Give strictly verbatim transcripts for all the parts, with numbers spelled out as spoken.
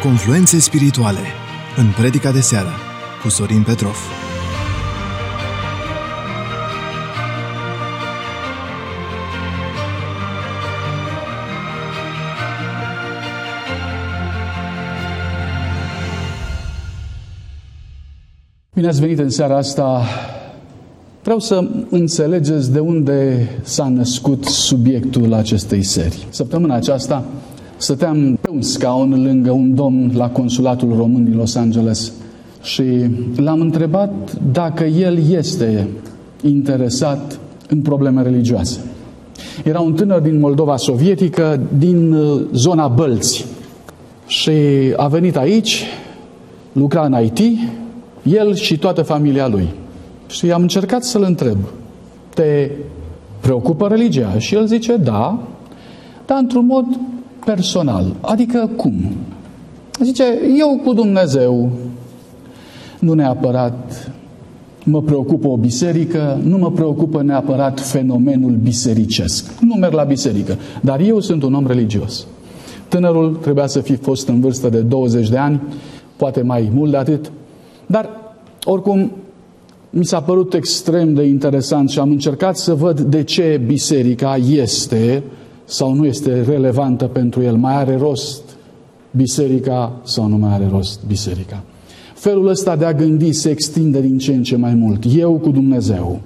Confluențe spirituale în predica de seară cu Sorin Petrov. Bine ați venit în seara asta. Vreau să înțelegeți de unde s-a născut subiectul acestei serii. Săptămâna aceasta stăteam pe un scaun lângă un domn la Consulatul Român din Los Angeles și l-am întrebat dacă el este interesat în probleme religioase. Era un tânăr din Moldova sovietică, din zona Bălți, și a venit aici, lucra în I T, el și toată familia lui. Și am încercat să-l întreb: te preocupă religia? Și el zice: da, dar într-un mod personal. Adică cum? Zice: eu cu Dumnezeu nu neapărat mă preocupă o biserică, nu mă preocupă neapărat fenomenul bisericesc. Nu merg la biserică, dar eu sunt un om religios. Tânărul trebuia să fi fost în vârstă de douăzeci de ani, poate mai mult de atât, dar oricum mi s-a părut extrem de interesant și am încercat să văd de ce biserica este sau nu este relevantă pentru el. Mai are rost biserica sau nu mai are rost biserica? Felul ăsta de a gândi se extinde din ce în ce mai mult. Eu cu Dumnezeu.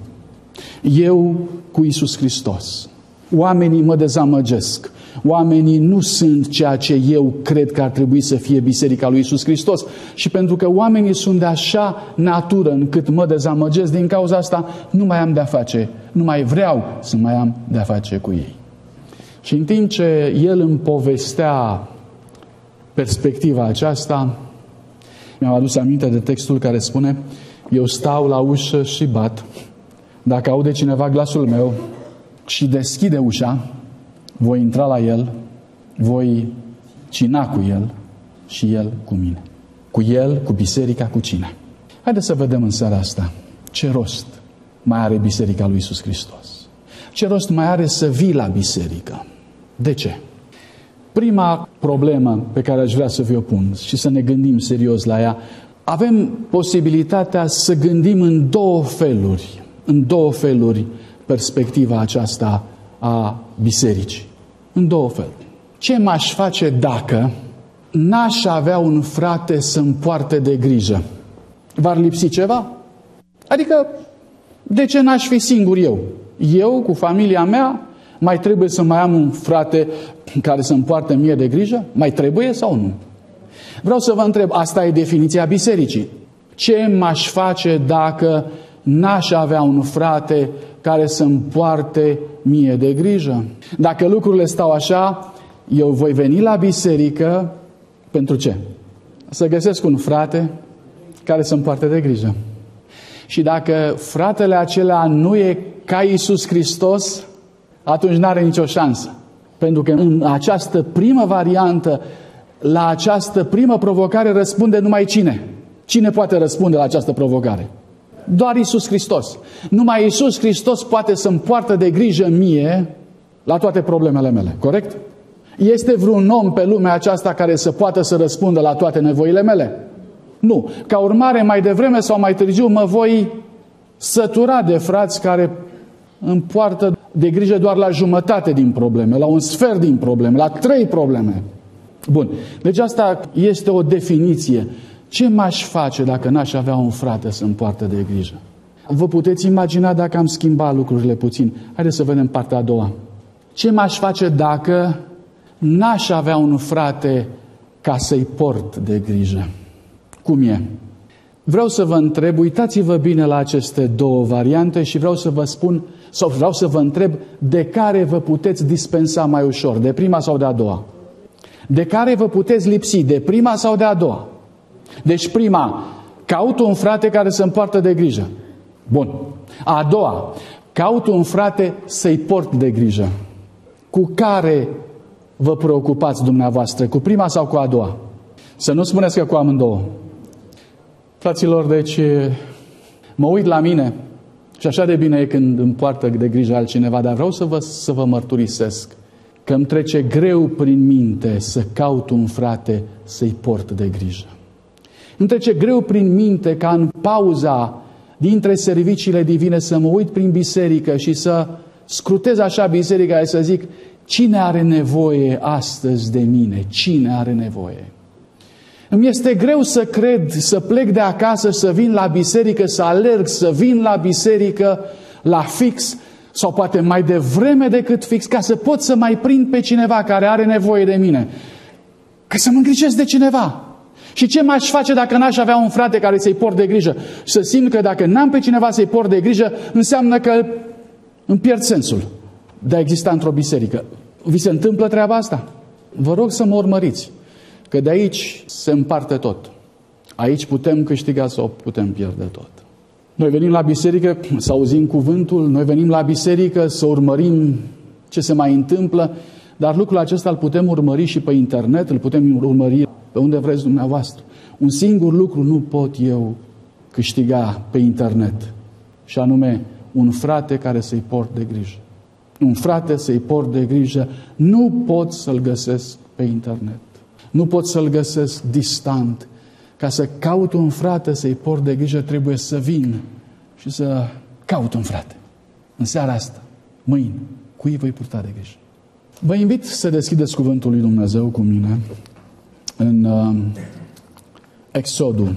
Eu cu Iisus Hristos. Oamenii mă dezamăgesc. Oamenii nu sunt ceea ce eu cred că ar trebui să fie biserica lui Iisus Hristos. Și pentru că oamenii sunt de așa natură încât mă dezamăgesc, din cauza asta nu mai am de-a face, nu mai vreau să mai am de-a face cu ei. Și în timp ce el îmi povestea perspectiva aceasta, mi-am adus aminte de textul care spune: eu stau la ușă și bat. Dacă aude cineva glasul meu și deschide ușa, voi intra la el, voi cina cu el și el cu mine. Cu el, cu biserica, cu cine? Haideți să vedem în seara asta ce rost mai are biserica lui Iisus Hristos. Ce rost mai are să vii la biserică? De ce? Prima problemă pe care aș vrea să vi-o pun și să ne gândim serios la ea: avem posibilitatea să gândim în două feluri, în două feluri perspectiva aceasta a bisericii. În două feluri. Ce m-aș face dacă n-aș avea un frate să-mi poarte de grijă? V-ar lipsi ceva? Adică, de ce n-aș fi singur eu? Eu, cu familia mea, mai trebuie să mai am un frate care să-mi poarte mie de grijă? Mai trebuie sau nu? Vreau să vă întreb, asta e definiția bisericii. Ce m-aș face dacă n-aș avea un frate care să-mi poarte mie de grijă? Dacă lucrurile stau așa, eu voi veni la biserică pentru ce? Să găsesc un frate care să-mi poarte de grijă. Și dacă fratele acela nu e ca Iisus Hristos, atunci n-are nicio șansă. Pentru că în această primă variantă, la această primă provocare răspunde numai cine? Cine poate răspunde la această provocare? Doar Iisus Hristos. Numai Iisus Hristos poate să-mi poartă de grijă mie la toate problemele mele. Corect? Este vreun om pe lumea aceasta care să poată să răspundă la toate nevoile mele? Nu. Ca urmare, mai devreme sau mai târziu mă voi sătura de frați care îmi poartă de grijă doar la jumătate din probleme, la un sfert din probleme, la trei probleme. Bun. Deci asta este o definiție. Ce m-aș face dacă n-aș avea un frate să-mi poartă de grijă? Vă puteți imagina dacă am schimbat lucrurile puțin. Haideți să vedem partea a doua. Ce m-aș face dacă n-aș avea un frate ca să-i port de grijă? Cum e? Vreau să vă întreb, uitați-vă bine la aceste două variante și vreau să vă spun, sau vreau să vă întreb, de care vă puteți dispensa mai ușor, de prima sau de a doua? De care vă puteți lipsi, de prima sau de a doua? Deci prima, caut un frate care să-mi poartă de grijă. Bun. A doua, caut un frate să-i port de grijă. Cu care vă preocupați dumneavoastră? Cu prima sau cu a doua? Să nu spuneți că cu amândouă. Fraților, deci mă uit la mine și așa de bine e când îmi poartă de grijă altcineva, dar vreau să vă, să vă mărturisesc că îmi trece greu prin minte să caut un frate să-i port de grijă. Îmi trece greu prin minte ca în pauza dintre serviciile divine să mă uit prin biserică și să scrutez așa biserica și să zic: cine are nevoie astăzi de mine? Cine are nevoie? Îmi este greu să cred, să plec de acasă, să vin la biserică, să alerg, să vin la biserică la fix sau poate mai devreme decât fix, ca să pot să mai prind pe cineva care are nevoie de mine. Ca să mă îngrijesc de cineva. Și ce m-aș face dacă n-aș avea un frate care să-i port de grijă? Și să simt că dacă n-am pe cineva să-i port de grijă, înseamnă că îmi pierd sensul de a exista într-o biserică. Vi se întâmplă treaba asta? Vă rog să mă urmăriți, că de aici se împarte tot. Aici putem câștiga sau putem pierde tot. Noi venim la biserică să auzim cuvântul, noi venim la biserică să urmărim ce se mai întâmplă, dar lucrul acesta îl putem urmări și pe internet, îl putem urmări pe unde vreți dumneavoastră. Un singur lucru nu pot eu câștiga pe internet, și anume un frate care să-i port de grijă. Un frate să-i port de grijă nu pot să-l găsesc pe internet. Nu pot să-l găsesc distant. Ca să caut un frate să-i port de grijă, trebuie să vin și să caut un frate. În seara asta, mâine, cui voi purta de grijă? Vă invit să deschideți cuvântul lui Dumnezeu cu mine în uh, Exodul,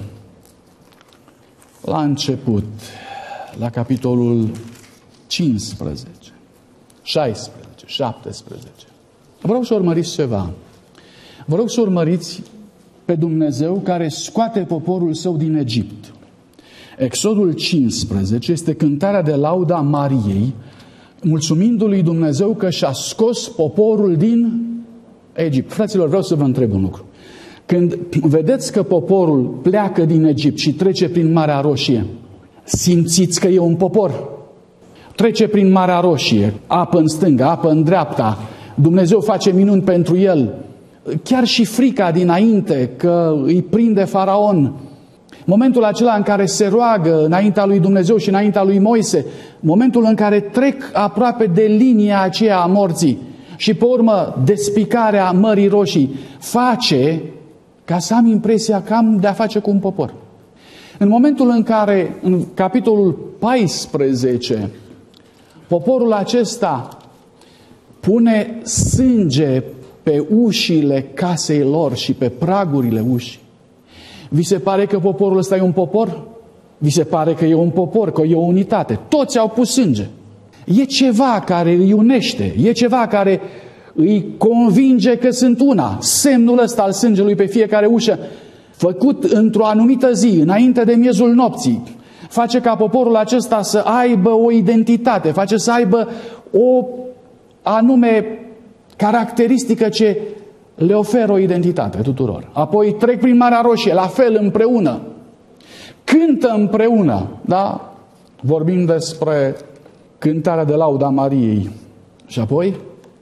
la început, la capitolul cincisprezece, șaisprezece, șaptesprezece. Vă rog să urmăriți ceva. Vă rog să urmăriți pe Dumnezeu care scoate poporul său din Egipt. Exodul cincisprezece este cântarea de lauda Mariei, mulțumindu-lui Dumnezeu că și-a scos poporul din Egipt. Fraților, vreau să vă întreb un lucru. Când vedeți că poporul pleacă din Egipt și trece prin Marea Roșie, simțiți că e un popor. Trece prin Marea Roșie, apă în stânga, apă în dreapta, Dumnezeu face minuni pentru el. Chiar și frica dinainte că îi prinde Faraon, momentul acela în care se roagă înaintea lui Dumnezeu și înaintea lui Moise, momentul în care trec aproape de linia aceea a morții și pe urmă despicarea Mării Roșii, face ca să am impresia că am de a face cu un popor. În momentul în care, în capitolul paisprezece, poporul acesta pune sânge pe ușile casei lor și pe pragurile ușii, vi se pare că poporul ăsta e un popor? Vi se pare că e un popor, că e o unitate? Toți au pus sânge. E ceva care îi unește, e ceva care îi convinge că sunt una. Semnul ăsta al sângelui pe fiecare ușă, făcut într-o anumită zi, înainte de miezul nopții, face ca poporul acesta să aibă o identitate, face să aibă o anume caracteristică ce le oferă o identitate tuturor. Apoi trec prin Marea Roșie, la fel, împreună. Cântă împreună, da? Vorbim despre cântarea de lauda Mariei. Și apoi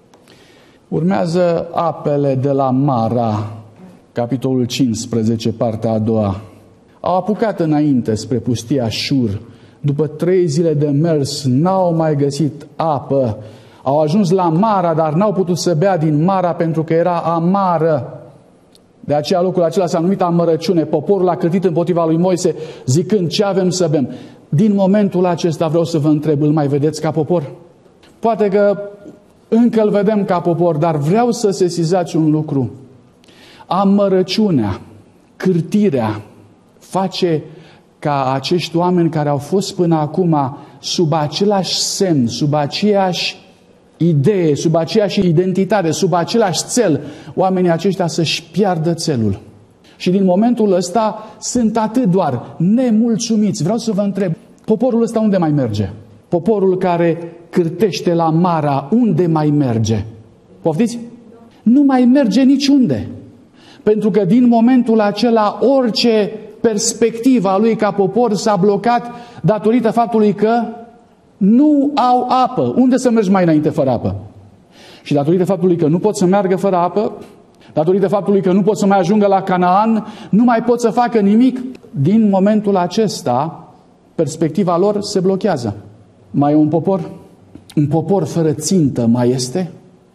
urmează apele de la Mara, capitolul cincisprezece, partea a doua. Au apucat înainte spre pustia Șur. După trei zile de mers, n-au mai găsit apă. Au ajuns la Mara, dar n-au putut să bea din Mara pentru că era amară. De aceea locul acela s-a numit amărăciune. Poporul a cârtit împotriva lui Moise, zicând: ce avem să bem? Din momentul acesta vreau să vă întreb, îl mai vedeți ca popor? Poate că încă îl vedem ca popor, dar vreau să sesizați un lucru. Amărăciunea, cârtirea, face ca acești oameni care au fost până acum sub același semn, sub aceeași idee, sub aceeași identitate, sub același țel, oamenii aceștia să-și piardă țelul. Și din momentul ăsta sunt atât doar nemulțumiți. Vreau să vă întreb, poporul ăsta unde mai merge? Poporul care cârtește la Mara, unde mai merge? Poftiți? Nu mai merge niciunde. Pentru că din momentul acela orice perspectiva a lui ca popor s-a blocat datorită faptului că nu au apă. Unde să mergi mai înainte fără apă? Și datorită faptului că nu pot să meargă fără apă, datorită faptului că nu pot să mai ajungă la Canaan, nu mai pot să facă nimic, din momentul acesta perspectiva lor se blochează. Mai e un popor? Un popor fără țintă mai este?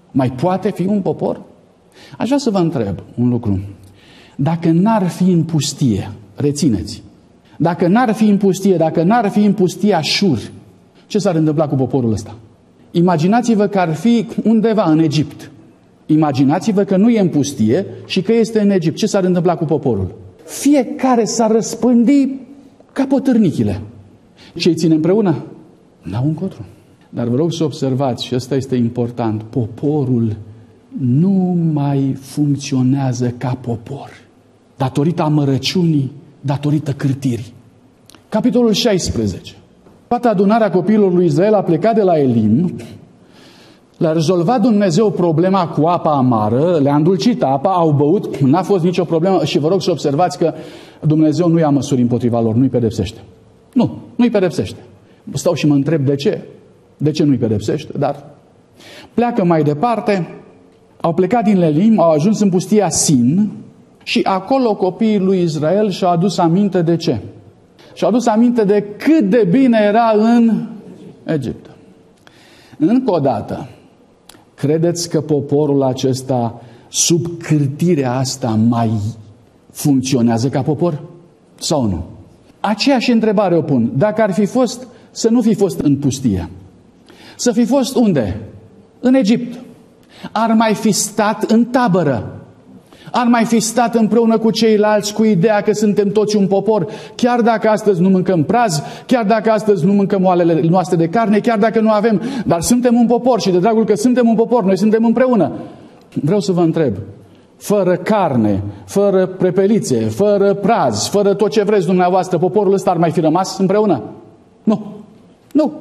Mai poate fi un popor? Aș vrea să vă întreb un lucru. Dacă n-ar fi în pustie, rețineți, dacă n-ar fi în pustie, dacă n-ar fi în pustie Așur, ce s-ar întâmpla cu poporul ăsta? Imaginați-vă că ar fi undeva în Egipt. Imaginați-vă că nu e în pustie și că este în Egipt. Ce s-ar întâmpla cu poporul? Fiecare s-ar răspândi ca potârnichile. Și îi ține împreună? N-au încotro. Dar vă rog să observați, și ăsta este important, poporul nu mai funcționează ca popor. Datorită amărăciunii, datorită cârtirii. Capitolul șaisprezece. Toată adunarea copiilor lui Israel a plecat de la Elim, le-a rezolvat Dumnezeu problema cu apa amară, le-a îndulcit apa, au băut, n-a fost nicio problemă și vă rog să observați că Dumnezeu nu ia măsuri împotriva lor, nu-i pedepsește. Nu, nu-i pedepsește. Stau și mă întreb de ce. De ce nu-i pedepsește? Dar pleacă mai departe, au plecat din Elim, au ajuns în pustia Sin și acolo copiii lui Israel și-au adus aminte de ce? Și-au adus aminte de cât de bine era în Egipt. Încă o dată, credeți că poporul acesta, sub cârtirea asta, mai funcționează ca popor? Sau nu? Aceeași întrebare o pun. Dacă ar fi fost să nu fi fost în pustie, să fi fost unde? În Egipt. Ar mai fi stat în tabără. Ar mai fi stat împreună cu ceilalți cu ideea că suntem toți un popor, chiar dacă astăzi nu mâncăm praz, chiar dacă astăzi nu mâncăm oalele noastre de carne, chiar dacă nu avem, dar suntem un popor și de dragul că suntem un popor, noi suntem împreună. Vreau să vă întreb, fără carne, fără prepelițe, fără praz, fără tot ce vreți dumneavoastră, poporul ăsta ar mai fi rămas împreună? Nu. Nu.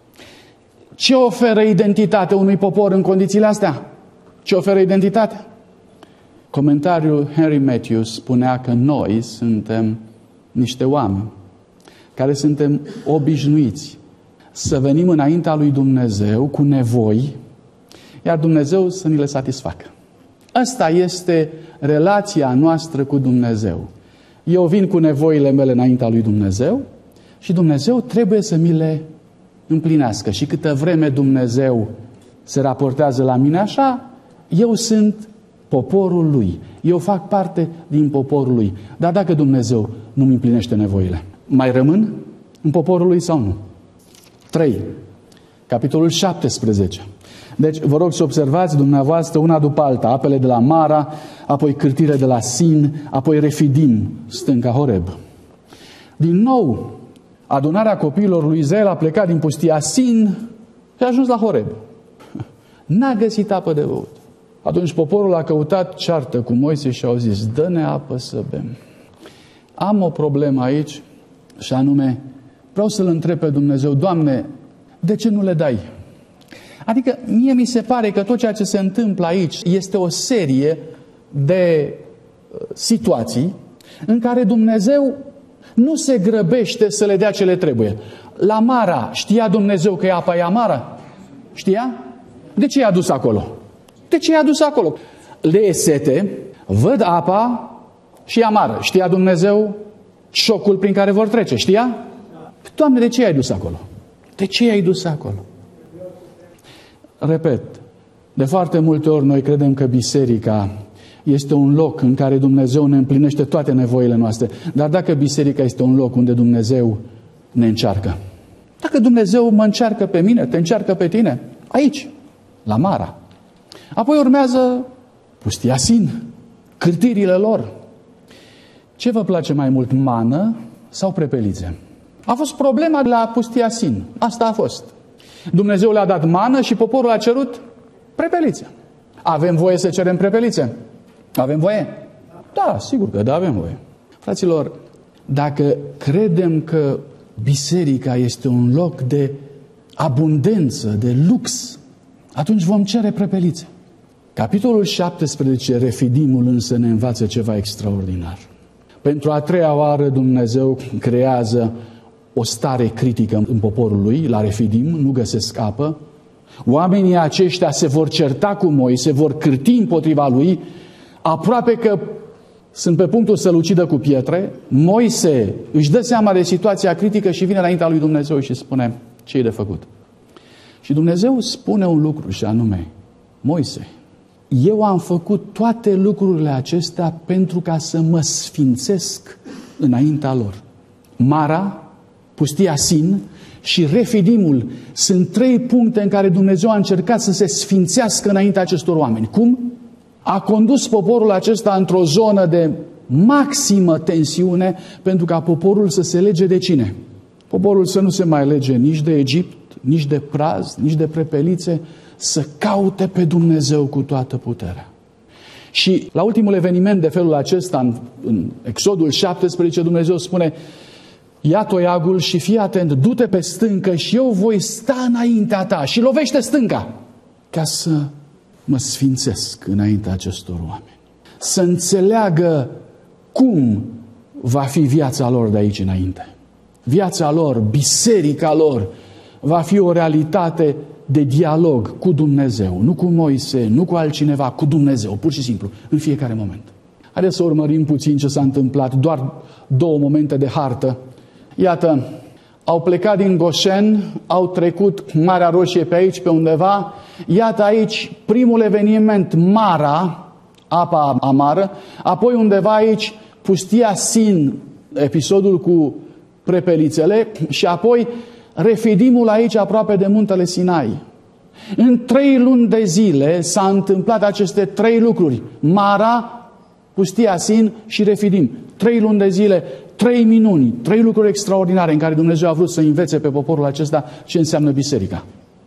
Ce oferă identitate unui popor în condițiile astea? Ce oferă identitate? Comentariul Henry Matthews spunea că noi suntem niște oameni care suntem obișnuiți să venim înaintea lui Dumnezeu cu nevoi, iar Dumnezeu să ni le satisfacă. Asta este relația noastră cu Dumnezeu. Eu vin cu nevoile mele înaintea lui Dumnezeu și Dumnezeu trebuie să mi le împlinească. Și câtă vreme Dumnezeu se raportează la mine așa, eu sunt poporul lui. Eu fac parte din poporul lui. Dar dacă Dumnezeu nu-mi împlinește nevoile, mai rămân în poporul lui sau nu? trei. Capitolul șaptesprezece. Deci vă rog să observați dumneavoastră una după alta, apele de la Mara, apoi cârtire de la Sin, apoi Refidim, stânca Horeb. Din nou, adunarea copiilor lui Israel a plecat din pustia Sin și a ajuns la Horeb. N-a găsit apă de băut. Atunci poporul a căutat ceartă cu Moise și au zis, dă-ne apă să bem. Am o problemă aici și anume, vreau să-L întreb pe Dumnezeu, Doamne, de ce nu le dai? Adică mie mi se pare că tot ceea ce se întâmplă aici este o serie de situații în care Dumnezeu nu se grăbește să le dea ce le trebuie. La Mara, știa Dumnezeu că e apa e amară? Știa? De ce i-a dus acolo? De ce i-a dus acolo? Le e sete, văd apa și e amară. Știa Dumnezeu șocul prin care vor trece? Știa? Doamne, de ce i-ai dus acolo? De ce i-ai dus acolo? Repet, de foarte multe ori noi credem că biserica este un loc în care Dumnezeu ne împlinește toate nevoile noastre. Dar dacă biserica este un loc unde Dumnezeu ne încearcă, dacă Dumnezeu mă încearcă pe mine, te încearcă pe tine, aici, la Mara. Apoi urmează pustia Sin, cârtirile lor. Ce vă place mai mult, mană sau prepelițe? A fost problema la pustia Sin. Asta a fost. Dumnezeu le-a dat mană și poporul a cerut prepelițe. Avem voie să cerem prepelițe? Avem voie? Da, sigur că da, avem voie. Fraților, dacă credem că biserica este un loc de abundență, de lux, atunci vom cere prepelițe. Capitolul șaptesprezece, Refidimul, însă ne învață ceva extraordinar. Pentru a treia oară Dumnezeu creează o stare critică în poporul lui, la Refidim, nu găsesc apă. Oamenii aceștia se vor certa cu Moise, se vor cârti împotriva lui, aproape că sunt pe punctul să-l ucidă cu pietre. Moise își dă seama de situația critică și vine înaintea lui Dumnezeu și spune, ce e de făcut? Și Dumnezeu spune un lucru și anume, Moise, eu am făcut toate lucrurile acestea pentru ca să mă sfințesc înaintea lor. Mara, pustia Sin și Refidimul sunt trei puncte în care Dumnezeu a încercat să se sfințească înaintea acestor oameni. Cum? A condus poporul acesta într-o zonă de maximă tensiune pentru ca poporul să se lege de cine? Poporul să nu se mai lege nici de Egipt, nici de praz, nici de prepelițe, să caute pe Dumnezeu cu toată puterea. Și la ultimul eveniment de felul acesta, în, în Exodul șaptesprezece, Dumnezeu spune: ia toiagul și fii atent, du-te pe stâncă și eu voi sta înaintea ta și lovește stânca ca să mă sfințesc înaintea acestor oameni. Să înțeleagă cum va fi viața lor de aici înainte. Viața lor, biserica lor, va fi o realitate de dialog cu Dumnezeu, nu cu Moise, nu cu altcineva, cu Dumnezeu, pur și simplu, în fiecare moment. Haideți să urmărim puțin ce s-a întâmplat, doar două momente de hartă. Iată, au plecat din Goșen, au trecut Marea Roșie pe aici, pe undeva. Iată aici primul eveniment, Mara, apa amară, apoi undeva aici pustia Sin, episodul cu prepelițele, și apoi Refidimul aici aproape de muntele Sinai. În trei luni de zile s-a întâmplat aceste trei lucruri: Mara, pustia Sin și Refidim. Trei luni de zile, trei minuni, trei lucruri extraordinare în care Dumnezeu a vrut să învețe pe poporul acesta ce înseamnă biserica.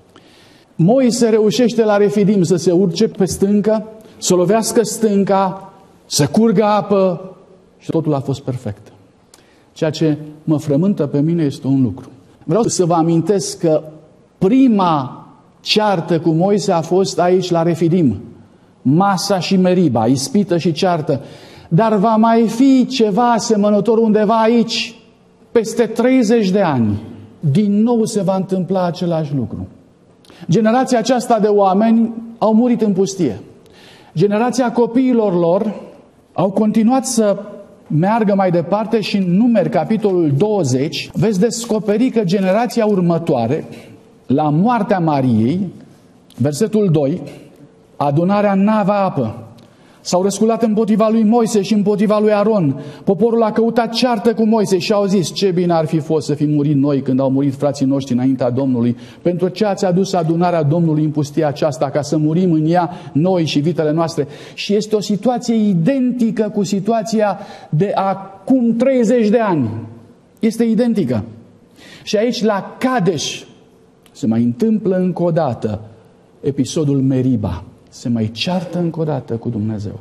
Moise reușește la Refidim să se urce pe stâncă, să lovească stânca, să curgă apă și totul a fost perfect. Ceea ce mă frământă pe mine este un lucru. Vreau să vă amintesc că prima ceartă cu Moise a fost aici la Refidim. Masa și Meriba, ispită și ceartă. Dar va mai fi ceva asemănător undeva aici, peste treizeci de ani. Din nou se va întâmpla același lucru. Generația aceasta de oameni au murit în pustie. Generația copiilor lor au continuat să meargă mai departe și în Numeri, capitolul douăzeci, veți descoperi că generația următoare, la moartea Mariei, versetul doi, adunarea în nava apă, s-au răsculat împotriva lui Moise și împotriva lui Aron. Poporul a căutat ceartă cu Moise și au zis: ce bine ar fi fost să fi murit noi când au murit frații noștri înaintea Domnului, pentru ce ați adus adunarea Domnului în pustia aceasta, ca să murim în ea noi și vitele noastre. Și este o situație identică cu situația de acum treizeci de ani. Este identică. Și aici la Kadesh se mai întâmplă încă o dată episodul Meriba. Se mai ceartă încă o dată cu Dumnezeu.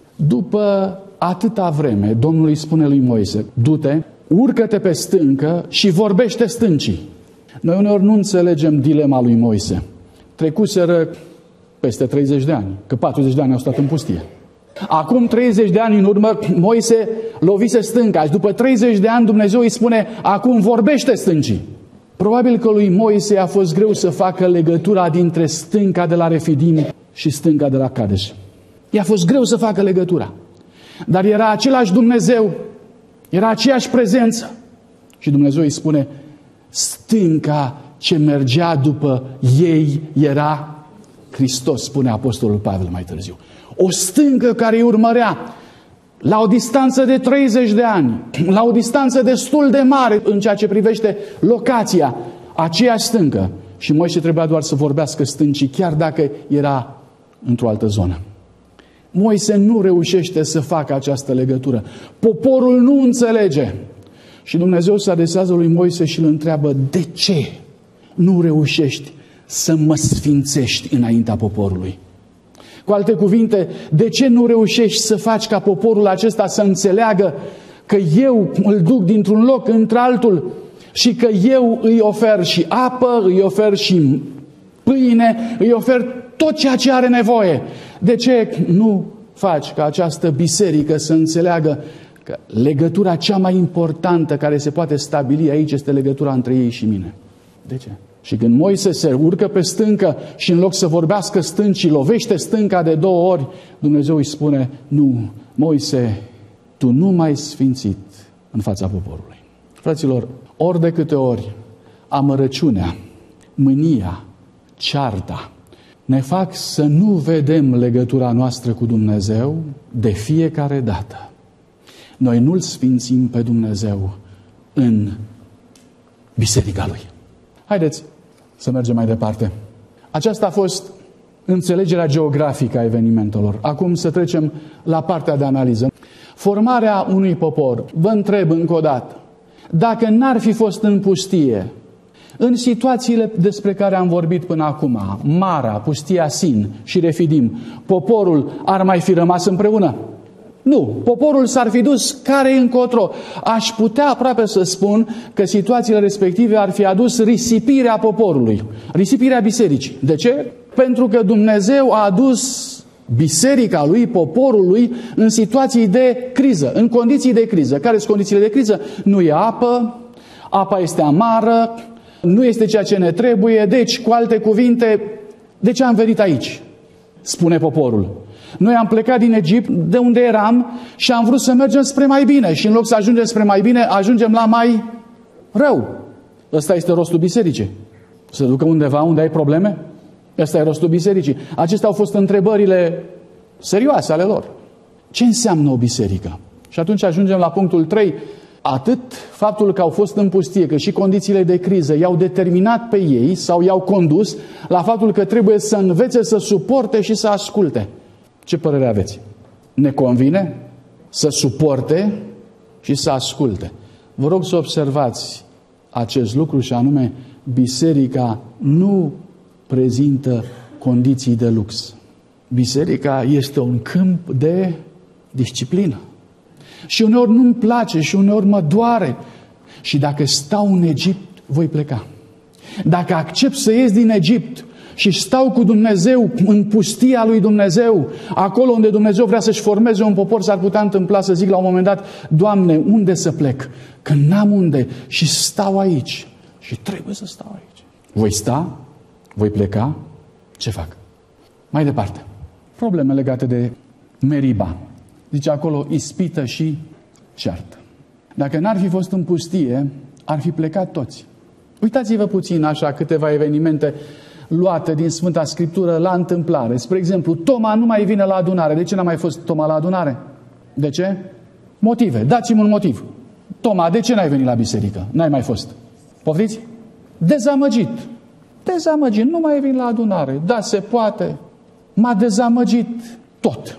După atâta vreme, Domnul îi spune lui Moise: du-te, urcă-te pe stâncă și vorbește stâncii. Noi uneori nu înțelegem dilema lui Moise. Trecuseră peste treizeci de ani, că patruzeci de ani au stat în pustie. Acum treizeci de ani în urmă, Moise lovise stânca și după treizeci de ani Dumnezeu îi spune: acum vorbește stâncii. Probabil că lui Moise a fost greu să facă legătura dintre stânca de la Refidim și stânca de la Kadesh. I-a fost greu să facă legătura. Dar era același Dumnezeu, era aceeași prezență. Și Dumnezeu îi spune: stânca ce mergea după ei era Hristos, spune Apostolul Pavel mai târziu. O stâncă care îi urmărea la o distanță de treizeci de ani, la o distanță destul de mare în ceea ce privește locația, aceeași stâncă. Și Moise trebuia doar să vorbească stâncii, chiar dacă era într-o altă zonă. Moise nu reușește să facă această legătură. Poporul nu înțelege. Și Dumnezeu se adresează lui Moise și îl întreabă: de ce nu reușești să mă sfințești înaintea poporului? Cu alte cuvinte, de ce nu reușești să faci ca poporul acesta să înțeleagă că eu îl duc dintr-un loc într-altul și că eu îi ofer și apă, îi ofer și pâine, îi ofer tot ceea ce are nevoie? De ce nu faci ca această biserică să înțeleagă că legătura cea mai importantă care se poate stabili aici este legătura între ei și mine? De ce? Și când Moise se urcă pe stâncă și în loc să vorbească stâncii, lovește stânca de două ori, Dumnezeu îi spune: nu, Moise, tu nu m-ai sfințit în fața poporului. Fraților, ori de câte ori amărăciunea, mânia, cearta ne fac să nu vedem legătura noastră cu Dumnezeu de fiecare dată. Noi nu-L sfințim pe Dumnezeu în biserica Lui. Haideți să mergem mai departe. Aceasta a fost înțelegerea geografică a evenimentelor. Acum să trecem la partea de analiză. Formarea unui popor. Vă întreb încă o dată. Dacă n-ar fi fost în pustie, în situațiile despre care am vorbit până acum, Mara, pustia Sin și Refidim, poporul ar mai fi rămas împreună? Nu. Poporul s-ar fi dus care încotro. Aș putea aproape să spun că situațiile respective ar fi adus risipirea poporului, risipirea bisericii. De ce? Pentru că Dumnezeu a adus biserica lui, poporul lui, în situații de criză, în condiții de criză. Care sunt condițiile de criză? Nu e apă, apa este amară, nu este ceea ce ne trebuie, deci, cu alte cuvinte, de ce am venit aici? Spune poporul. Noi am plecat din Egipt, de unde eram, și am vrut să mergem spre mai bine. Și în loc să ajungem spre mai bine, ajungem la mai rău. Ăsta este rostul bisericii. Să ducă undeva unde ai probleme? Ăsta e rostul bisericii. Acestea au fost întrebările serioase ale lor. Ce înseamnă o biserică? Și atunci ajungem la punctul trei. Atât faptul că au fost în pustie, că și condițiile de criză i-au determinat pe ei sau i-au condus la faptul că trebuie să învețe să suporte și să asculte. Ce părere aveți? Ne convine să suporte și să asculte. Vă rog să observați acest lucru și anume, biserica nu prezintă condiții de lux. Biserica este un câmp de disciplină. Și uneori nu-mi place și uneori mă doare. Și dacă stau în Egipt, voi pleca. Dacă accept să ies din Egipt și stau cu Dumnezeu în pustia lui Dumnezeu, acolo unde Dumnezeu vrea să-și formeze un popor, s-ar putea întâmpla să zic la un moment dat, Doamne, unde să plec? Că n-am unde și stau aici. Și trebuie să stau aici. Voi sta? Voi pleca? Ce fac? Mai departe. Probleme legate de Meriba. Zice acolo, ispită și ceartă. Dacă n-ar fi fost în pustie, ar fi plecat toți. Uitați-vă puțin așa câteva evenimente luate din Sfânta Scriptură la întâmplare. Spre exemplu, Toma nu mai vine la adunare. De ce n-a mai fost Toma la adunare? De ce? Motive. Dați-mi un motiv. Toma, de ce n-ai venit la biserică? N-ai mai fost. Poftiți? Dezamăgit. Dezamăgit. Nu mai vin la adunare. Da, se poate. M-a dezamăgit tot.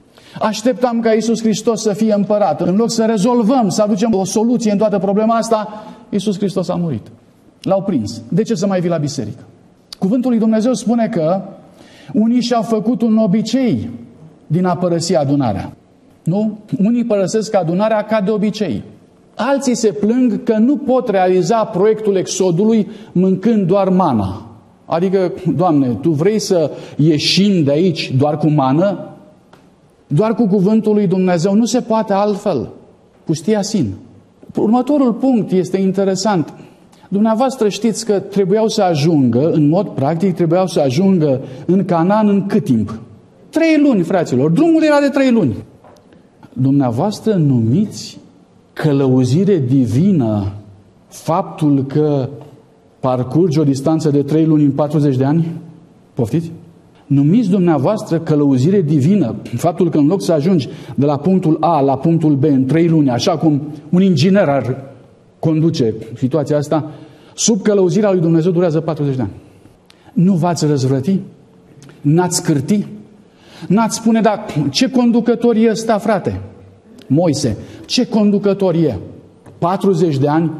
Așteptam ca Iisus Hristos să fie împărat. În loc să rezolvăm, să aducem o soluție în toată problema asta, Iisus Hristos a murit. L-au prins. De ce să mai vii la biserică? Cuvântul lui Dumnezeu spune că unii și-au făcut un obicei din a părăsi adunarea. Nu? Unii părăsesc adunarea ca de obicei. Alții se plâng că nu pot realiza proiectul exodului mâncând doar mana. Adică, Doamne, Tu vrei să ieșim de aici doar cu mană? Doar cu cuvântul lui Dumnezeu nu se poate altfel. Pustia Sin. Următorul punct este interesant. Dumneavoastră știți că trebuiau să ajungă, în mod practic, trebuiau să ajungă în Canaan în cât timp? Trei luni, fraților. Drumul era de trei luni. Dumneavoastră numiți călăuzire divină faptul că parcurgi o distanță de trei luni în patruzeci de ani? Poftiți? Numiți dumneavoastră călăuzire divină faptul că în loc să ajungi de la punctul A la punctul B în trei luni, așa cum un inginer ar conduce situația asta, sub călăuzirea lui Dumnezeu durează patruzeci de ani. Nu v-ați răzvrăti? N-ați cârti? N-ați spune, da, ce conducător e ăsta, frate? Moise, ce conducător e? patruzeci de ani?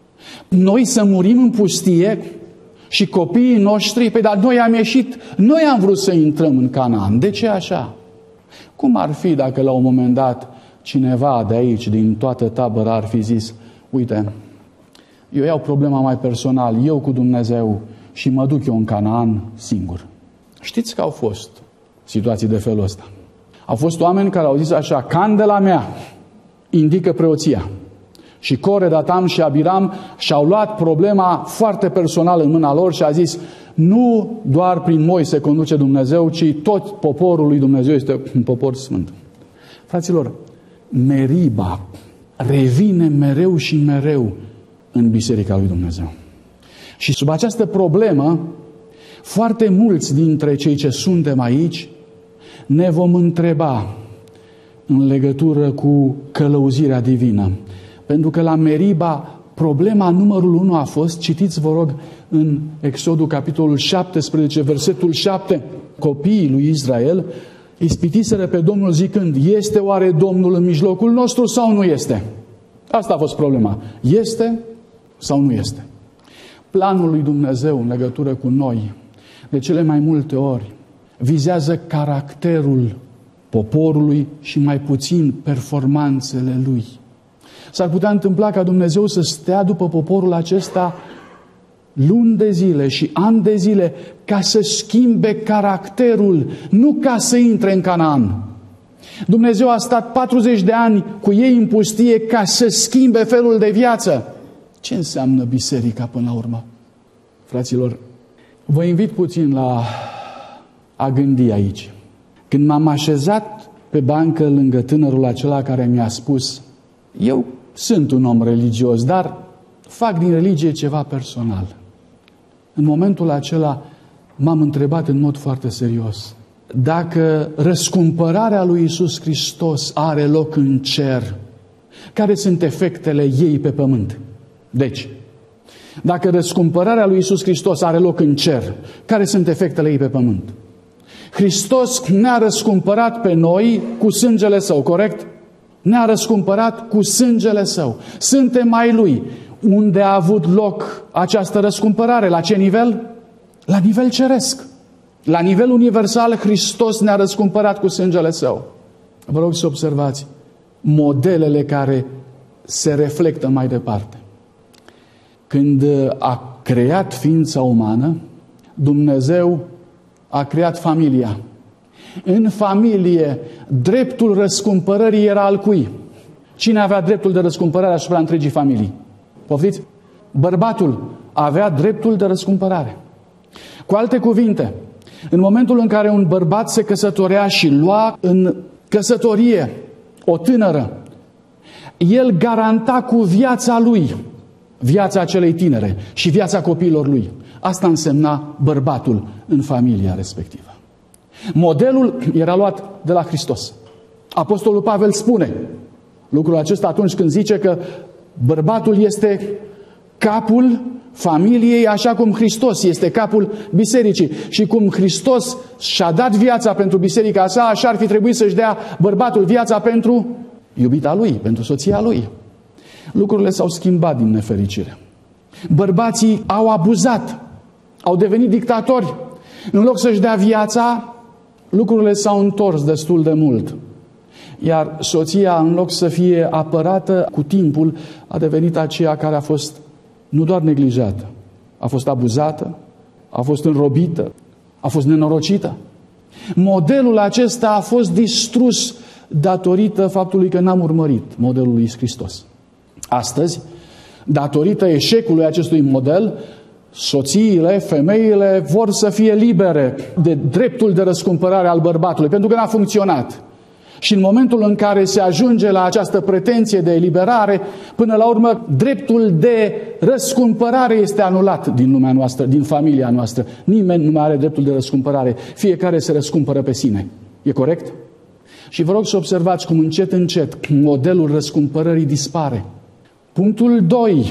Noi să murim în pustie și copiii noștri, pe dar noi am ieșit, noi am vrut să intrăm în Canaan. De ce așa? Cum ar fi dacă la un moment dat cineva de aici, din toată tabăra, ar fi zis, uite, eu iau problema mai personal, eu cu Dumnezeu și mă duc eu în Canaan singur. Știți că au fost situații de felul ăsta. Au fost oameni care au zis așa, candela mea indică preoția. Și Core, Datam și Abiram și-au luat problema foarte personal în mâna lor și a zis, nu doar prin Moise conduce Dumnezeu, ci tot poporul lui Dumnezeu este un popor sfânt. Fraților, Meriba revine mereu și mereu în Biserica lui Dumnezeu. Și sub această problemă, Foarte mulți dintre cei ce suntem aici ne vom întreba în legătură cu călăuzirea divină. Pentru că la Meriba problema numărul unu a fost, citiți vă rog în Exodul capitolul șaptesprezece, versetul șapte, copiii lui Israel ispitiseră pe Domnul zicând, este oare Domnul în mijlocul nostru sau nu este? Asta a fost problema. Este sau nu este? Planul lui Dumnezeu în legătură cu noi, de cele mai multe ori, vizează caracterul poporului și mai puțin performanțele lui. S-ar putea întâmpla ca Dumnezeu să stea după poporul acesta luni de zile și ani de zile ca să schimbe caracterul, nu ca să intre în Canaan. Dumnezeu a stat patruzeci de ani cu ei în pustie ca să schimbe felul de viață. Ce înseamnă biserica până la urmă? Fraților, vă invit puțin la a gândi aici. Când m-am așezat pe bancă lângă tânărul acela care mi-a spus, eu sunt un om religios, dar fac din religie ceva personal. În momentul acela m-am întrebat în mod foarte serios, dacă răscumpărarea lui Iisus Hristos are loc în cer, care sunt efectele ei pe pământ? Deci, dacă răscumpărarea lui Iisus Hristos are loc în cer, care sunt efectele ei pe pământ? Hristos ne-a răscumpărat pe noi cu sângele Său, corect? Ne-a răscumpărat cu sângele Său. Suntem ai Lui. Unde a avut loc această răscumpărare? La ce nivel? La nivel ceresc. La nivel universal, Hristos ne-a răscumpărat cu sângele Său. Vă rog să observați modelele care se reflectă mai departe. Când a creat ființa umană, Dumnezeu a creat familia. În familie, dreptul răscumpărării era al cui? Cine avea dreptul de răscumpărare asupra întregii familii? Poftiți? Bărbatul avea dreptul de răscumpărare. Cu alte cuvinte, în momentul în care un bărbat se căsătorea și lua în căsătorie o tânără, el garanta cu viața lui viața acelei tinere și viața copiilor lui. Asta însemna bărbatul în familia respectivă. Modelul era luat de la Hristos. Apostolul Pavel spune lucrul acesta atunci când zice că bărbatul este capul familiei, așa cum Hristos este capul bisericii. Și cum Hristos și-a dat viața pentru biserica sa, așa ar fi trebuit să-și dea bărbatul viața pentru iubita lui, pentru soția lui. Lucrurile s-au schimbat din nefericire. Bărbații au abuzat, au devenit dictatori. În loc să-și dea viața, lucrurile s-au întors destul de mult. Iar soția, în loc să fie apărată cu timpul, a devenit aceea care a fost nu doar neglijată, a fost abuzată, a fost înrobită, a fost nenorocită. Modelul acesta a fost distrus datorită faptului că n-am urmărit modelul lui Hristos. Astăzi, datorită eșecului acestui model, soțiile, femeile vor să fie libere de dreptul de răscumpărare al bărbatului, pentru că n-a funcționat. Și în momentul în care se ajunge la această pretenție de eliberare, până la urmă, dreptul de răscumpărare este anulat din lumea noastră, din familia noastră. Nimeni nu mai are dreptul de răscumpărare. Fiecare se răscumpără pe sine. E corect? Și vă rog să observați cum încet, încet, modelul răscumpărării dispare. Punctul doi.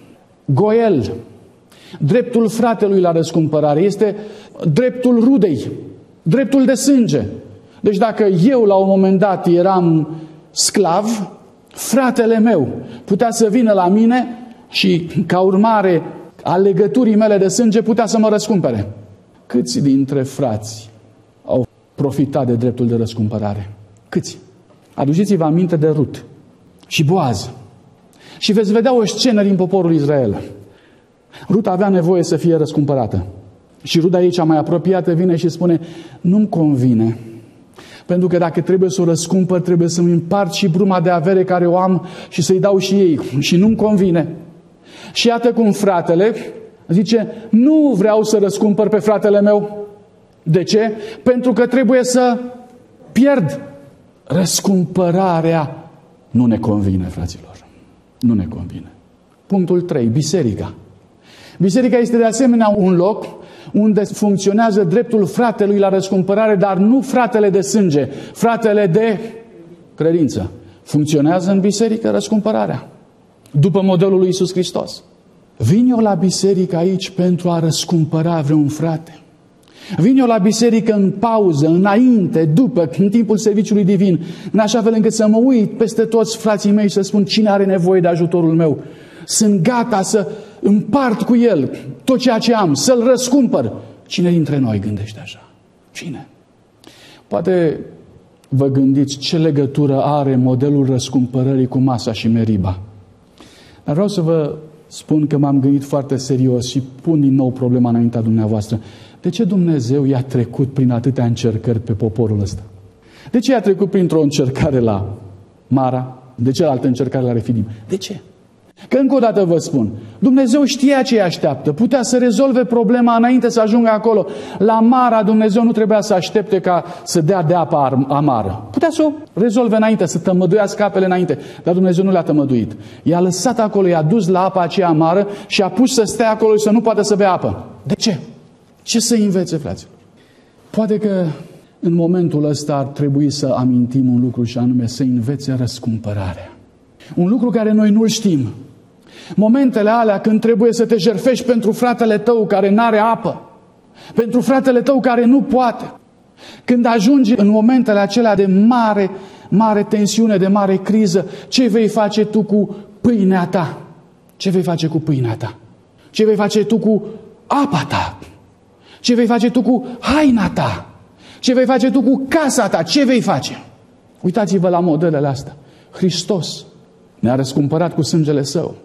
Goel. Dreptul fratelui la răscumpărare este dreptul rudei, dreptul de sânge. Deci dacă eu la un moment dat eram sclav, fratele meu putea să vină la mine și ca urmare a legăturii mele de sânge putea să mă răscumpere. Câți dintre frați au profitat de dreptul de răscumpărare? Câți? Aduceți-vă aminte de Rut și Boaz. Și veți vedea o scenă din poporul Israel. Rut avea nevoie să fie răscumpărată. Și Ruda ei cea mai apropiată vine și spune, nu-mi convine. Pentru că dacă trebuie să o răscumpăr, trebuie să-mi împart și bruma de avere care o am și să-i dau și ei. Și nu-mi convine. Și iată cum fratele zice, nu vreau să răscumpăr pe fratele meu. De ce? Pentru că trebuie să pierd. Răscumpărarea nu ne convine, fraților. Nu ne convine. Punctul trei. Biserica. Biserica este de asemenea un loc unde funcționează dreptul fratelui la răscumpărare, dar nu fratele de sânge, fratele de credință. Funcționează în biserică răscumpărarea, după modelul lui Iisus Hristos. Vin eu la biserică aici pentru a răscumpăra vreun frate. Vin eu la biserică în pauză, înainte, după, în timpul serviciului divin, în așa fel încât să mă uit peste toți frații mei și să spun cine are nevoie de ajutorul meu. Sunt gata să împart cu el tot ceea ce am, să-l răscumpăr. Cine dintre noi gândește așa? Cine? Poate vă gândiți ce legătură are modelul răscumpărării cu Masa și Meriba. Dar vreau să vă spun că m-am gândit foarte serios și pun din nou problema înaintea dumneavoastră. De ce Dumnezeu i-a trecut prin atâtea încercări pe poporul ăsta? De ce i-a trecut printr-o încercare la Mara? De cealaltă încercare la Refidim? De ce? Că încă o dată vă spun, Dumnezeu știa ce îi așteaptă, putea să rezolve problema înainte să ajungă acolo. La Mara Dumnezeu nu trebuia să aștepte ca să dea de apă amară. Putea să o rezolve înainte, să tămăduiască apele înainte, dar Dumnezeu nu le-a tămăduit. I-a lăsat acolo, i-a dus la apa aceea amară și a pus să stea acolo și să nu poată să bea apă. De ce? Ce să învețe, fraților? Poate că în momentul ăsta ar trebui să amintim un lucru și anume să învețe răscumpărarea. Un lucru care noi nu-l știm. Momentele alea când trebuie să te jertfești pentru fratele tău care n-are apă, pentru fratele tău care nu poate. Când ajungi în momentele acelea de mare, mare tensiune, de mare criză, ce vei face tu cu pâinea ta? Ce vei face cu pâinea ta? Ce vei face tu cu apa ta? Ce vei face tu cu haina ta? Ce vei face tu cu casa ta? Ce vei face? Uitați-vă la modelele astea. Hristos ne-a răscumpărat cu sângele Său.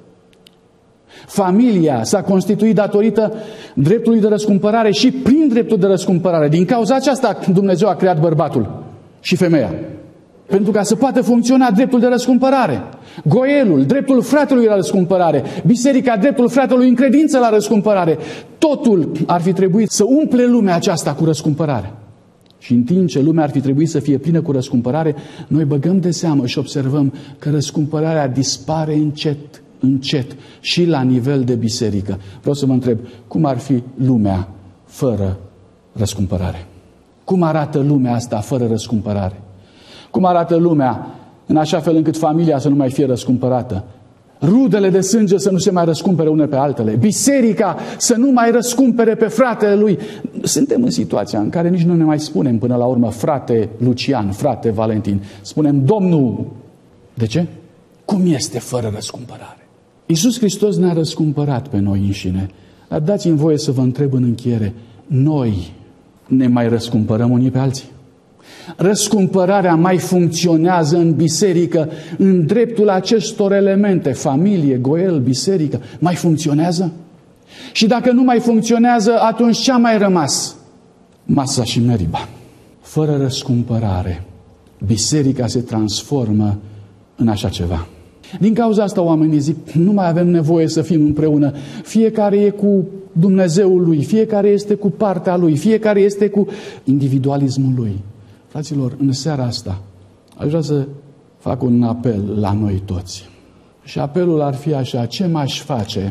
Familia s-a constituit datorită dreptului de răscumpărare și prin dreptul de răscumpărare. Din cauza aceasta Dumnezeu a creat bărbatul și femeia. Pentru ca să poată funcționa dreptul de răscumpărare. Goelul, dreptul fratelui la răscumpărare. Biserica, dreptul fratelui în credință la răscumpărare. Totul ar fi trebuit să umple lumea aceasta cu răscumpărare. Și în timp ce lumea ar fi trebuit să fie plină cu răscumpărare, noi băgăm de seamă și observăm că răscumpărarea dispare încet, încet și la nivel de biserică. Vreau să mă întreb, cum ar fi lumea fără răscumpărare? Cum arată lumea asta fără răscumpărare? Cum arată lumea în așa fel încât familia să nu mai fie răscumpărată? Rudele de sânge să nu se mai răscumpere une pe altele. Biserica să nu mai răscumpere pe fratele lui. Suntem în situația în care nici nu ne mai spunem până la urmă frate Lucian, frate Valentin. Spunem Domnul. De ce? Cum este fără răscumpărare? Iisus Hristos ne-a răscumpărat pe noi înșine. Dar dați-mi voie să vă întreb în încheiere. Noi ne mai răscumpărăm unii pe alții? Răscumpărarea mai funcționează în biserică, în dreptul acestor elemente, familie, goel, biserică, mai funcționează? Și dacă nu mai funcționează, atunci ce a mai rămas? Masa și Meriba. Fără răscumpărare, biserica se transformă în așa ceva. Din cauza asta oamenii zic, nu mai avem nevoie să fim împreună. Fiecare e cu Dumnezeul lui, fiecare este cu partea lui, fiecare este cu individualismul lui. Fraților, în seara asta aș vrea să fac un apel la noi toți. Și apelul ar fi așa: ce m-aș face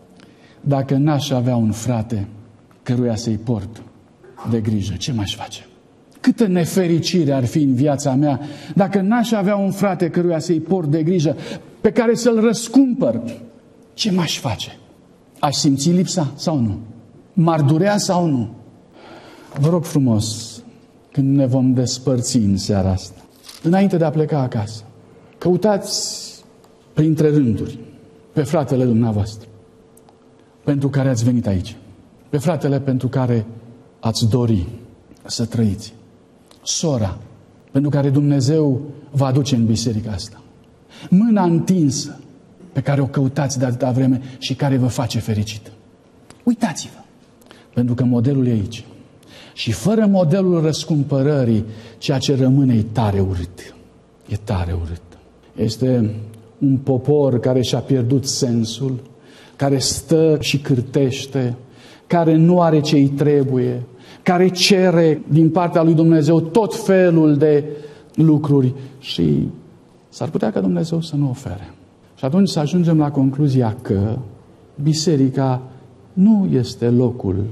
dacă n-aș avea un frate căruia să-i port de grijă? Ce m-aș face? Câtă nefericire ar fi în viața mea dacă n-aș avea un frate căruia să-i port de grijă, pe care să-l răscumpăr. Ce m-aș face? Aș simți lipsa sau nu? M-ar durea sau nu? Vă rog frumos, când ne vom despărți în seara asta, înainte de a pleca acasă, căutați printre rânduri pe fratele dumneavoastră pentru care ați venit aici, pe fratele pentru care ați dori să trăiți, sora pentru care Dumnezeu vă aduce în biserica asta, mâna întinsă pe care o căutați de atâta vreme și care vă face fericit. Uitați-vă, pentru că modelul e aici. Și fără modelul răscumpărării, ceea ce rămâne e tare urât. E tare urât. Este un popor care și-a pierdut sensul, care stă și cârtește, care nu are ce îi trebuie, care cere din partea lui Dumnezeu tot felul de lucruri și s-ar putea ca Dumnezeu să nu ofere. Și atunci să ajungem la concluzia că biserica nu este locul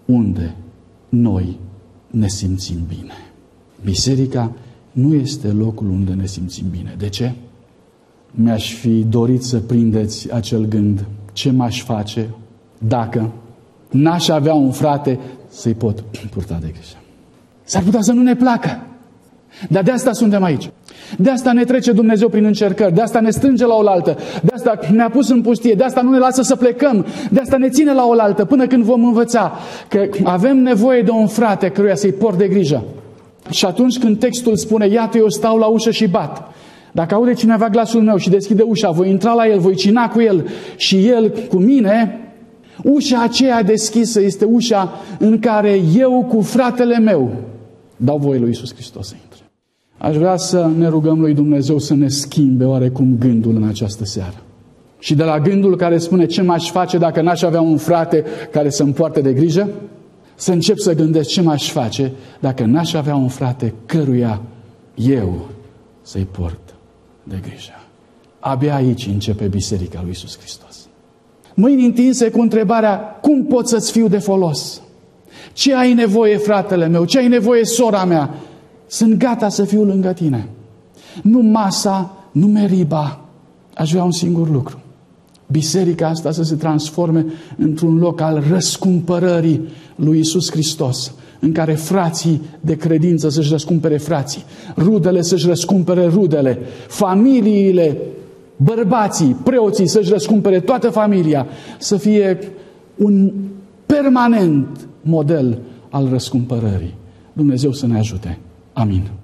unde noi ne simțim bine. Biserica nu este locul unde ne simțim bine. De ce? Mi-aș fi dorit să prindeți acel gând. Ce m-aș face dacă n-aș avea un frate să-i pot purta de grijă? S-ar putea să nu ne placă. Dar de asta suntem aici. De asta ne trece Dumnezeu prin încercări. De asta ne strânge la oaltă. De asta ne-a pus în pustie. De asta nu ne lasă să plecăm. De asta ne ține la oaltă până când vom învăța că avem nevoie de un frate căruia să-i port de grijă. Și atunci când textul spune, iată, eu stau la ușă și bat. Dacă aude cineva glasul meu și deschide ușa, voi intra la el, voi cina cu el și el cu mine. Ușa aceea deschisă este ușa în care eu cu fratele meu dau voie lui Iisus Hristos să intre. Aș vrea să ne rugăm lui Dumnezeu să ne schimbe oarecum gândul în această seară. Și de la gândul care spune ce m-aș face dacă n-aș avea un frate care să-mi poarte de grijă, să încep să gândesc ce m-aș face dacă n-aș avea un frate căruia eu să-i port de grijă. Abia aici începe Biserica lui Iisus Hristos. Mâini întinse cu întrebarea, cum pot să-ți fiu de folos? Ce ai nevoie, fratele meu? Ce ai nevoie, sora mea? Sunt gata să fiu lângă tine. Nu masa, nu meriba. Aș vrea un singur lucru. Biserica asta să se transforme într-un loc al răscumpărării lui Iisus Hristos, în care frații de credință să-și răscumpere frații, rudele să-și răscumpere rudele, familiile, bărbații, preoții să-și răscumpere toată familia, să fie un permanent model al răscumpărării. Dumnezeu să ne ajute. Amin.